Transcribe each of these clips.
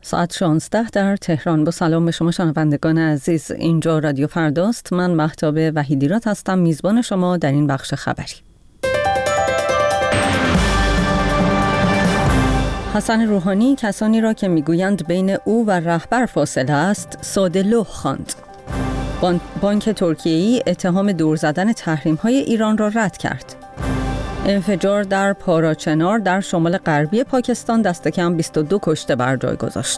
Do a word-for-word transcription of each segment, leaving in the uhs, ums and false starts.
ساعت شانزده در تهران. با سلام به شما شنوندگان عزیز، اینجا رادیو فرداست. من مهتاب وحیدیرات هستم، میزبان شما در این بخش خبری. حسن روحانی کسانی را که میگویند بین او و رهبر فاصله است ساده لوح خواند. بانک ترکیه‌ای اتهام دور زدن تحریم‌های ایران را رد کرد. انفجار در پاراچنار در شمال غربی پاکستان دست کم بیست و دو کشته بر جای گذاشت.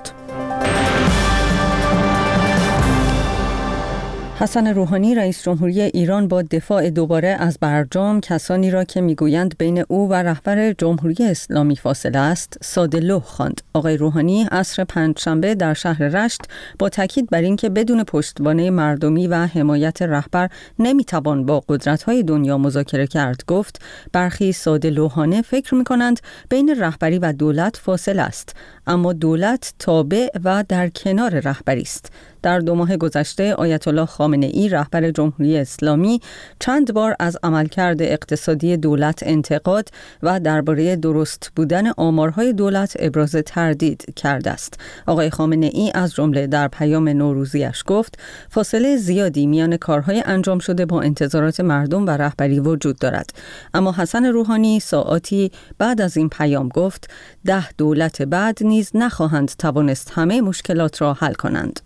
حسن روحانی رئیس جمهوری ایران با دفاع دوباره از برجام کسانی را که میگویند بین او و رهبر جمهوری اسلامی فاصله است ساده لوح خواند. آقای روحانی عصر پنجشنبه در شهر رشت با تاکید بر اینکه بدون پشتوانه مردمی و حمایت رهبر نمیتوان با قدرت‌های دنیا مذاکره کرد گفت برخی ساده لوحانه فکر می‌کنند بین رهبری و دولت فاصله است، اما دولت تابع و در کنار رهبری است. در دو ماه گذشته آیت الله خامنه ای رهبر جمهوری اسلامی چند بار از عملکرد اقتصادی دولت انتقاد و درباره درست بودن آمارهای دولت ابراز تردید کرده است. آقای خامنه ای از جمله در پیام نوروزیش گفت فاصله زیادی میان کارهای انجام شده با انتظارات مردم و رهبری وجود دارد. اما حسن روحانی ساعاتی بعد از این پیام گفت ده دولت بعد نیز نخواهند توانست همه مشکلات را حل کنند.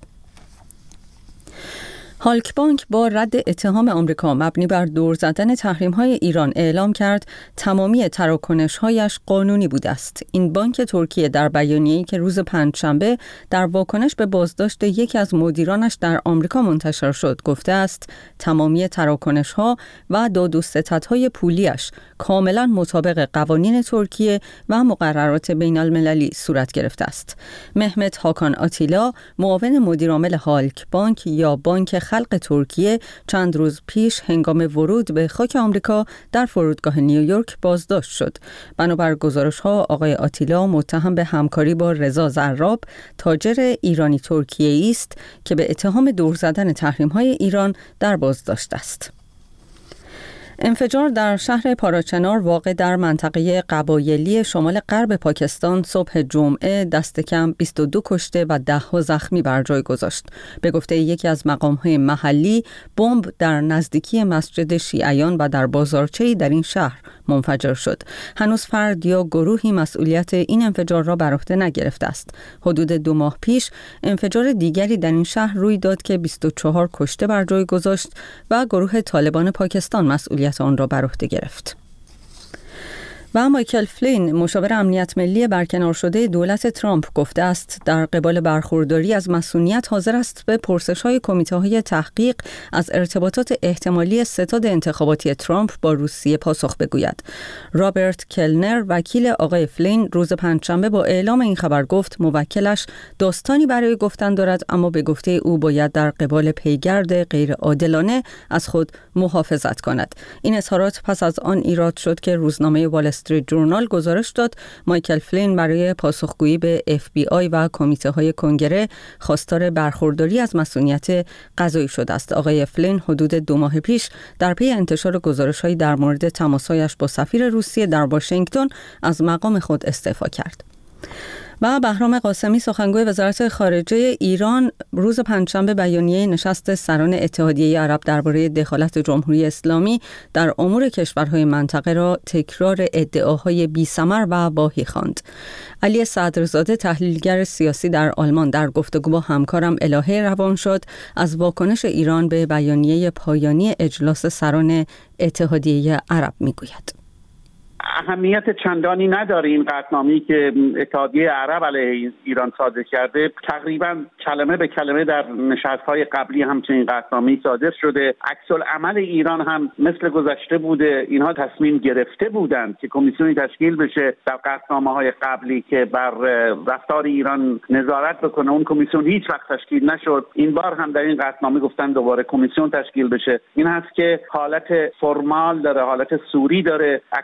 هالک بانک با رد اتهام آمریکا مبنی بر دور زدن تحریم‌های ایران اعلام کرد تمامی تراکنش‌هایش قانونی بوده است. این بانک ترکیه در بیانیه‌ای که روز پنجشنبه در واکنش به بازداشت یکی از مدیرانش در آمریکا منتشر شد گفته است تمامی تراکنش‌ها و داد و ستدهای پولیش کاملا مطابق قوانین ترکیه و مقررات بین‌المللی صورت گرفته است. مهمت هاکان آتیلا معاون مدیرعامل هالک بانک یا بانک خلق ترکیه چند روز پیش هنگام ورود به خاک آمریکا در فرودگاه نیویورک بازداشت شد. بنابر گزارش‌ها آقای آتیلا متهم به همکاری با رضا زراب تاجر ایرانی ترکیه‌ای است که به اتهام دور زدن تحریم‌های ایران در بازداشت است. انفجار در شهر پاراچنار واقع در منطقه قبایلی شمال غرب پاکستان صبح جمعه دست کم بیست و دو کشته و ده ها زخمی بر جای گذاشت. به گفته یکی از مقام‌های محلی، بمب در نزدیکی مسجد شیعیان و در بازارچه‌ای در این شهر منفجر شد. هنوز فرد یا گروهی مسئولیت این انفجار را بر عهده نگرفته است. حدود دو ماه پیش انفجار دیگری در این شهر روی داد که بیست و چهار کشته بر جای گذاشت و گروه طالبان پاکستان مسئولیت آن را بر عهده گرفت. و مایکل فلین مشاور امنیت ملی برکنار شده دولت ترامپ گفته است در قبال برخورداری از مسئولیت حاضر است به پرسش‌های کمیته‌های تحقیق از ارتباطات احتمالی ستاد انتخاباتی ترامپ با روسیه پاسخ بگوید. رابرت کلنر وکیل آقای فلین روز پنجشنبه با اعلام این خبر گفت موکلش داستانی برای گفتن دارد، اما به گفته او باید در قبال پیگرد غیر عادلانه از خود محافظت کند. این اظهارات پس از آن ایراد شد که روزنامه وال استریت جورنال گزارش داد مایکل فلین برای پاسخگویی به اف بی آی و کمیته‌های کنگره خواستار برخورداری از مسئولیت قضایی شده است. آقای فلین حدود دو ماه پیش در پی انتشار گزارش‌هایی در مورد تماس‌هایش با سفیر روسیه در واشنگتن از مقام خود استعفا کرد. و بهرام قاسمی سخنگوی وزارت خارجه ایران روز پنجشنبه بیانیه نشست سران اتحادیه عرب درباره دخالت جمهوری اسلامی در امور کشورهای منطقه را تکرار ادعاهای بی‌ثمر و واهی خواند. علی صدرزاده تحلیلگر سیاسی در آلمان در گفتگو با همکارم الهه روانشاد از واکنش ایران به بیانیه پایانی اجلاس سران اتحادیه عرب میگوید. اهمیت چندانی نداره این قطعنامه‌ای که اتحادیه عرب علیه ایران صادر کرده. تقریبا کلمه به کلمه در نشست‌های قبلی همچنین قطعنامه‌ای صادر شده. عکس‌العمل ایران هم مثل گذشته بوده. اینها تصمیم گرفته بودند که کمیسیونی تشکیل بشه در قطعنامه‌های قبلی که بر رفتار ایران نظارت بکنه. اون کمیسیون هیچ وقت تشکیل نشد. این بار هم در این قطعنامه گفتن دوباره کمیسیون تشکیل بشه. این هست که حالت فرمال داره، حالت سوری داره. عکس‌العمل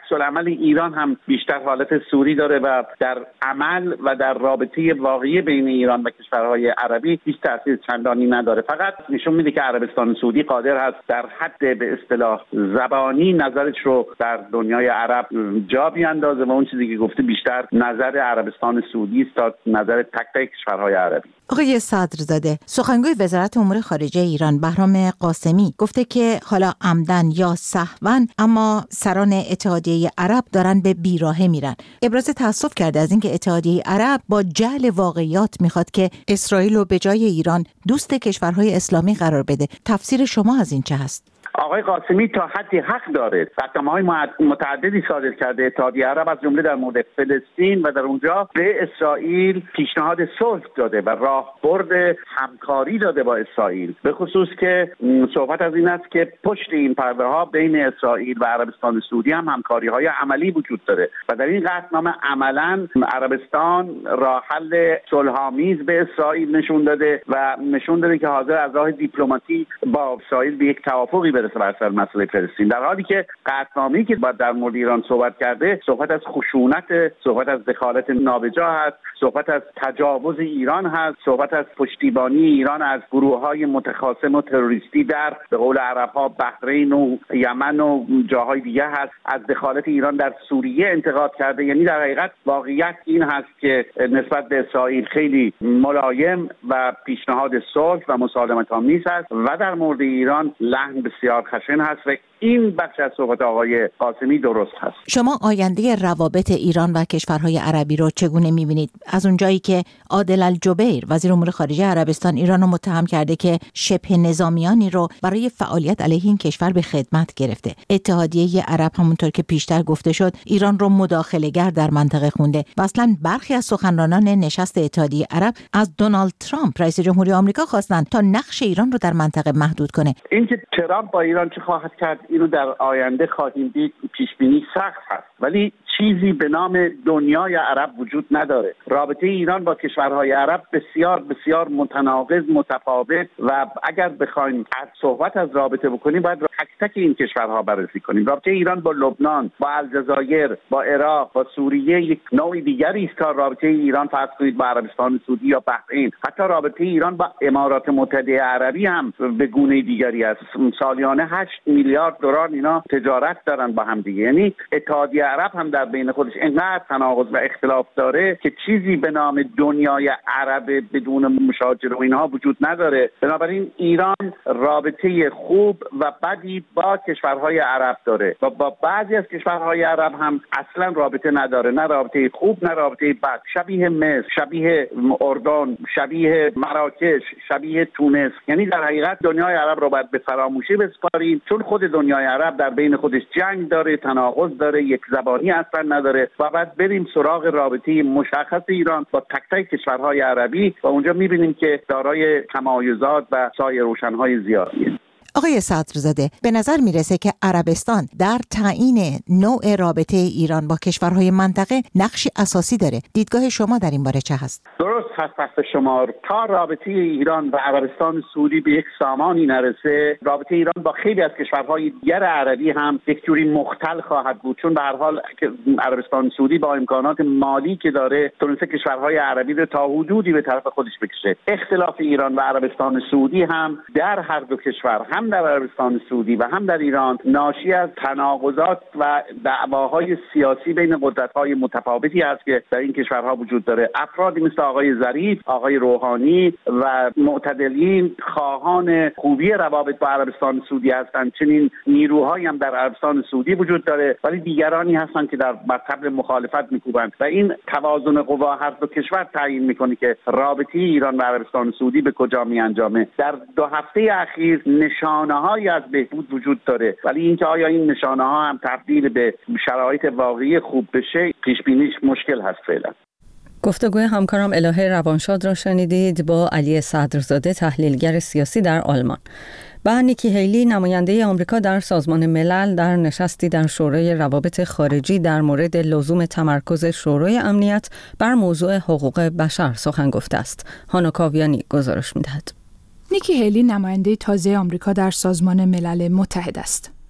ولی ایران هم بیشتر حالت سوری داره و در عمل و در رابطه واقعی بین ایران و کشورهای عربی هیچ تأثیر چندانی نداره. فقط نشون میده که عربستان سعودی قادر هست در حد به اصطلاح زبانی نظرش رو در دنیای عرب جا بیاندازه و اون چیزی که گفته بیشتر نظر عربستان سعودی است تا نظر تک تک کشورهای عربی. آقای صدرزاده، سخنگوی وزارت امور خارجه ایران بهرام قاسمی گفته که حالا عمدن یا سهوا اما سران اتحادیه عرب دارن به بیراهه میرن. ابراز تأسف کرده از اینکه اتحادیه عرب با جهل واقعیات میخواد که اسرائیل رو به جای ایران دوست کشورهای اسلامی قرار بده. تفسیر شما از این چه هست؟ آقای قاسمی تا حدی حق داره. قطعنامه‌های متعددی صادر کرده اتحادیه عرب، از جمله در مورد فلسطین، و در اونجا به اسرائیل پیشنهاد صلح داده و راهبرد همکاری داده با اسرائیل، به خصوص که صحبت از این است که پشت این پرده ها بین اسرائیل و عربستان سعودی هم همکاری های عملی وجود داره و در این قطعنامه عملاً عربستان راه حل صلح‌آمیز به اسرائیل نشون داده و نشون داده که حاضر از راه دیپلماسی با اسرائیل به یک توافقی برسه بر سر مسئله فلسطین، در حالی که قطعنامه‌ای که در مورد ایران صحبت کرده صحبت از خشونت، صحبت از دخالت نابجا هست، صحبت از تجاوز ایران هست، صحبت از پشتیبانی ایران از گروه‌های متخاصم و تروریستی در به قول عرب‌ها بحرین و یمن و جاهای دیگه هست، از دخالت ایران در سوریه انتقاد کرده. یعنی در حقیقت واقعیت این هست که نسبت به اسرائیل خیلی ملایم و پیشنهاد صلح و مسالمت‌آمیز است و در مورد ایران لحن بسیار خشن هست و این بخش از صحبت آقای قاسمی درست هست. شما آینده روابط ایران و کشورهای عربی رو چگونه می‌بینید؟ از اونجایی که عادل الجبیر وزیر امور خارجه عربستان ایران رو متهم کرده که شبه نظامیانی رو برای فعالیت علیه این کشور به خدمت گرفته. اتحادیه عرب همونطور که پیشتر گفته شد ایران رو مداخله‌گر در منطقه خونده و اصلا برخی از سخنرانان نشست اتحادیه عرب از دونالد ترامپ رئیس جمهوری آمریکا خواستند تا نقش ایران رو در منطقه محدود کنه. اینکه ترامپ با ایران چه خواهد کرد اینو در آینده خواهیم دید، پیش بینی سخت هست، ولی چیزی به نام دنیای عرب وجود نداره. رابطه ایران با کشورهای عرب بسیار بسیار متناقض، متفاوت و اگر بخوایم از صحبت از رابطه بکنیم باید تک تک این کشورها بررسی کنیم. رابطه ایران با لبنان، با الجزایر، با عراق، با سوریه یک نوع دیگری است تا رابطه ایران فرض کنید با عربستان سعودی یا بحرین. حتی رابطه ایران با امارات متحده عربی هم به گونه دیگری است. سالیانه هشت میلیارد دلار اینا تجارت دارن با هم دیگه. یعنی اتحادیه عرب هم در بین خودش اینقدر تناقض و اختلاف داره که چیزی به نام دنیای عرب بدون مشاجره و اینها وجود نداره. بنابراین ایران رابطه خوب و بدی با کشورهای عرب داره و با بعضی از کشورهای عرب هم اصلا رابطه نداره، نه رابطه خوب نه رابطه بد، شبیه مصر، شبیه اردن، شبیه مراکش، شبیه تونس. یعنی در حقیقت دنیای عرب رو باید به فراموشی بسپاریم، چون خود دنیای عرب در بین خودش جنگ داره، تناقض داره، یک زبانی اصلا نداره و بعد بریم سراغ رابطه مشخص ایران با تک تک کشورهای عربی و اونجا می‌بینیم که دارای تمایزات و سایه روشن‌های زیادیه. آقای صدرزاده، به نظر میرسه که عربستان در تعیین نوع رابطه ایران با کشورهای منطقه نقشی اساسی داره. دیدگاه شما در این باره چه هست؟ درست هست حرف شما. تا رابطه ایران و عربستان سعودی به یک سامانی نرسه، رابطه ایران با خیلی از کشورهای دیگر عربی هم یک جوری مختل خواهد بود، چون به هر حال عربستان سعودی با امکانات مالی که داره تونسته کشورهای عربی رو تا حدودی به طرف خودش بکشه. اختلاف ایران و عربستان سعودی هم در هر دو کشور، هم در عربستان سعودی و هم در ایران، ناشی از تناقضات و دعواهای سیاسی بین قدرت‌های متفاوتی است که در این کشورها وجود داره. افرادی مثل آقای ظریف، آقای روحانی و معتدلین خواهان خوبی روابط با عربستان سعودی هستند. چنین نیروهایی هم در عربستان سعودی وجود داره، ولی دیگرانی هستند که در طبل مخالفت می‌کوبند و این توازن قوا هر دو کشور تعیین می‌کنه که رابطه ایران و عربستان سعودی به کجا می‌انجامه. در دو هفته اخیر نشانه‌هایی از بهبود وجود داره، ولی اینکه آیا این نشانه‌ها هم تبدیل به شرایط واقعی خوب بشه، پیش بینیش مشکل هست فعلا. گفتگوی همکارم الهه روانشاد را شنیدید با علی صدرزاده، تحلیلگر سیاسی در آلمان. و نیکی هیلی، نماینده آمریکا در سازمان ملل، در نشستی در شورای روابط خارجی در مورد لزوم تمرکز شورای امنیت بر موضوع حقوق بشر سخن گفته است. هانا کاویانی گزارش می‌دهد. نیکی هیلی نماینده تازه آمریکا در سازمان ملل متحد است.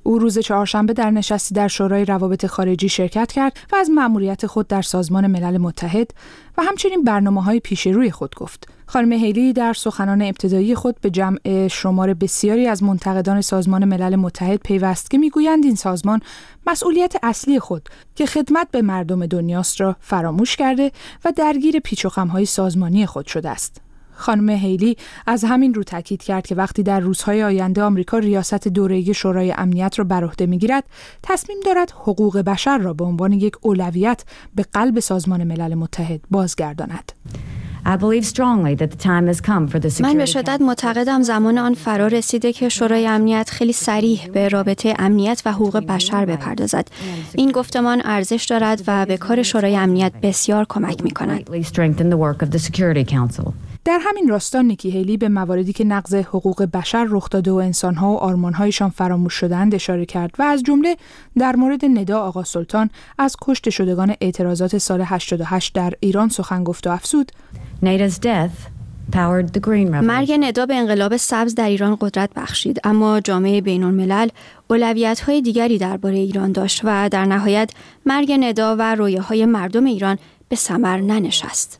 او روز چهارشنبه در نشستی در شورای روابط خارجی شرکت کرد و از مأموریت خود در سازمان ملل متحد و همچنین برنامه‌های پیش روی خود گفت. خانم هیلی در سخنان ابتدایی خود به جمع شمار بسیاری از منتقدان سازمان ملل متحد پیوست که میگویند این سازمان مسئولیت اصلی خود که خدمت به مردم دنیاست را فراموش کرده و درگیر پیچ و خم‌های سازمانی خود شده است. خانم هیلی از همین رو تاکید کرد که وقتی در روزهای آینده آمریکا ریاست دوره‌ای شورای امنیت را بر عهده می‌گیرد، تصمیم دارد حقوق بشر را به عنوان یک اولویت به قلب سازمان ملل متحد بازگرداند. من به شدت معتقدم زمان آن فرا رسیده که شورای امنیت خیلی صریح به رابطه امنیت و حقوق بشر بپردازد. این گفتمان ارزش دارد و به کار شورای امنیت بسیار کمک می‌کند. در همین راستا نیکی هیلی به مواردی که نقض حقوق بشر رخ داده و انسان‌ها و آرمان‌هایشان فراموش شده‌اند اشاره کرد و از جمله در مورد ندا آقا سلطان از کشته شدگان اعتراضات سال هشتاد و هشت در ایران سخن گفت و افزود: مرگ ندا به انقلاب سبز در ایران قدرت بخشید، اما جامعه بین‌الملل اولویت‌های دیگری درباره ایران داشت و در نهایت مرگ ندا و رویاهای مردم ایران به ثمر ننشست.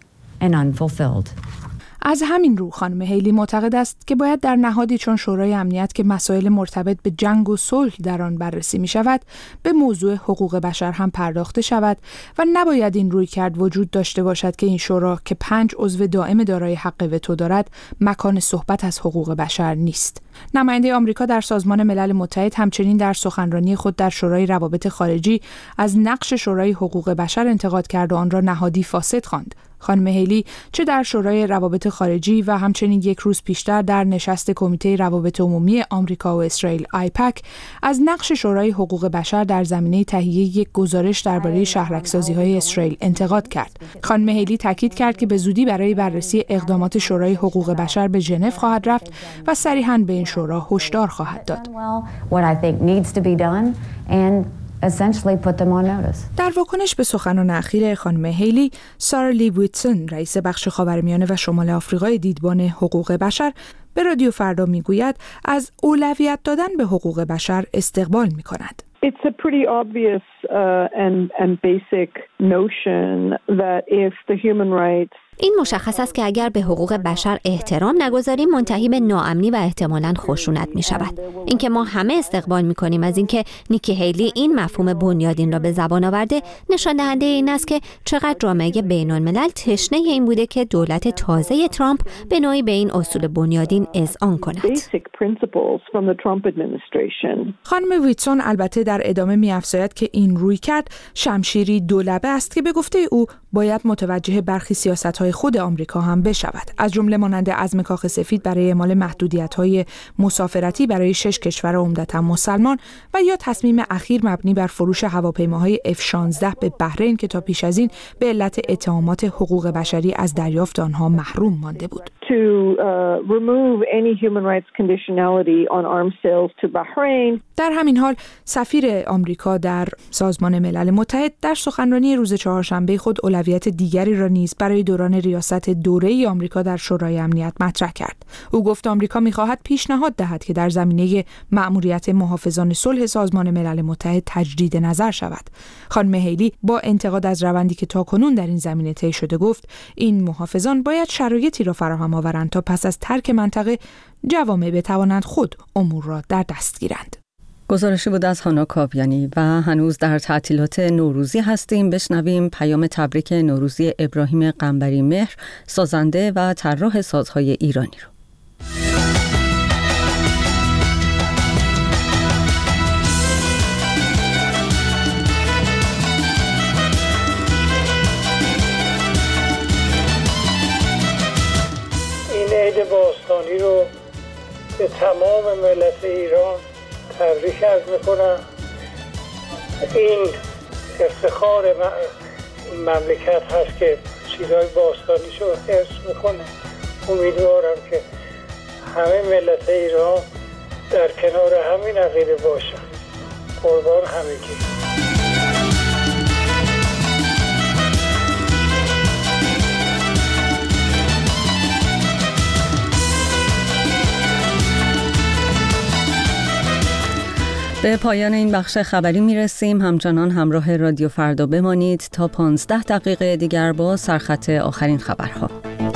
از همین رو خانم هیلی معتقد است که باید در نهادی چون شورای امنیت که مسائل مرتبط به جنگ و صلح در آن بررسی می شود به موضوع حقوق بشر هم پرداخته شود و نباید این رویکرد وجود داشته باشد که این شورا که پنج عضو دائم دارای حق وتو دارد مکان صحبت از حقوق بشر نیست. نماینده آمریکا در سازمان ملل متحد همچنین در سخنرانی خود در شورای روابط خارجی از نقش شورای حقوق بشر انتقاد کرد و آن را نهادی فاسد خواند. خانم هیلی چه در شورای روابط خارجی و همچنین یک روز پیشتر در نشست کمیته روابط عمومی آمریکا و اسرائیل آیپک از نقش شورای حقوق بشر در زمینه تهیه یک گزارش درباره شهرک‌سازی‌های اسرائیل انتقاد کرد. خانم هیلی تاکید کرد که به زودی برای بررسی اقدامات شورای حقوق بشر به ژنو خواهد رفت و صریحاً به این شورا هشدار خواهد داد. در واکنش به سخنان اخیر خانم هیلی، سارا لی ویتسون رئیس بخش خاورمیانه و شمال آفریقای دیدبان حقوق بشر به رادیو فردا میگوید از اولویت دادن به حقوق بشر استقبال می‌کند. It's a pretty obvious uh, and and basic notion that if the human rights این مشخص است که اگر به حقوق بشر احترام نگذاریم منتهی به ناامنی و احتمالاً خشونت می شود. اینکه ما همه استقبال می کنیم از اینکه نیکی هیلی این مفهوم بنیادین را به زبان آورده نشان دهنده این است که چقدر جامعه بین الملل تشنه این بوده که دولت تازه ترامپ به نوعی به این اصول بنیادین اذعان کند. خانم ویتسون البته در ادامه می افزاید که این روی کرد شمشیری دولبه است که به گفته او باید متوجه برخی سیاست‌های خود آمریکا هم بشود، از جمله مانند عزم کاخ سفید برای اعمال محدودیت‌های مسافرتی برای شش کشور عمدتاً مسلمان و یا تصمیم اخیر مبنی بر فروش هواپیماهای اف شانزده به بحرین که تا پیش از این به علت اتهامات حقوق بشری از دریافت آنها محروم مانده بود. to uh, remove any human rights conditionality on arms sales to Bahrain. در همین حال سفیر آمریکا در سازمان ملل متحد در سخنرانی روز چهارشنبه خود اولویت دیگری را نیز برای دوران ریاست دوره‌ای آمریکا در شورای امنیت مطرح کرد. او گفت آمریکا می‌خواهد پیشنهاد دهد که در زمینه مأموریت محافظان صلح سازمان ملل متحد تجدید نظر شود. خانم هیلی با انتقاد از روندی که تاکنون در این زمینه طی شده گفت این محافظان باید شرایطی را فراهم آورند تا پس از ترک منطقه جوامع بتوانند خود امور را در دست گیرند. گزارشی بود از هانا کاویانی و هنوز در تعطیلات نوروزی هستیم. بشنویم پیام تبریک نوروزی ابراهیم قنبری مهر، سازنده و طراح سازهای ایرانی رو. این عید باستانی رو به تمام ملت ایران تبریک عرض میکنم. این افتخار مملکت هست که چیزهای باستانیشو حفظ میکنه. امیدوارم که همه ملت ایران در کنار همین عقیده باشن. قربان همگی. به پایان این بخش خبری میرسیم. همچنان همراه رادیو فردا بمانید تا پانزده دقیقه دیگر با سرخط آخرین خبرها.